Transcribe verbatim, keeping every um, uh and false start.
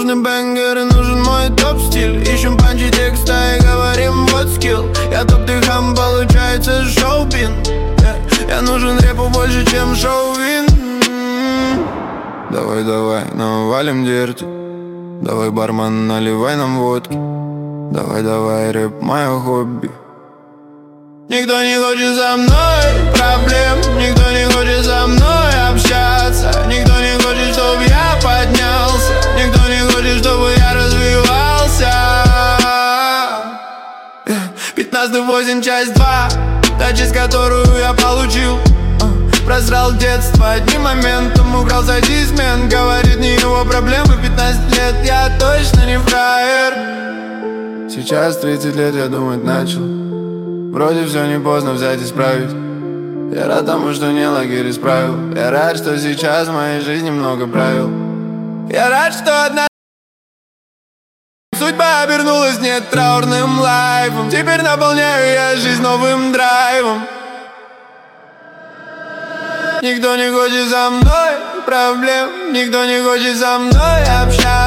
нужны бэнгеры, нужен мой топ-стиль. Ищем панчи текста и говорим вот скилл. Я топ, ты хам, получается шоу-бин. yeah. Я нужен рэпу больше, чем шоу-вин. Давай, давай, навалим дерти. Давай, бармен, наливай нам водки. Давай, давай, рэп, мое хобби. Никто не хочет со мной проблем, никто не хочет со мной общаться. Никто не хочет, чтобы я поднялся. Никто не хочет, чтобы я развивался. Пятнадцатый восемь, часть два. Та часть, которую я получил. Просрал детство, одним моментом украл за дисмен. Говорит, не его проблемы, пятнадцать лет, я точно не фраер. Сейчас тридцать лет, я думать начал. Вроде все не поздно взять и исправить. Я рад тому, что не лагерь исправил. Я рад, что сейчас в моей жизни много правил. Я рад, что одна судьба обернулась не траурным лайфом. Теперь наполняю я жизнь новым драйвом. Никто не хочет со мной проблем, никто не хочет со мной общаться.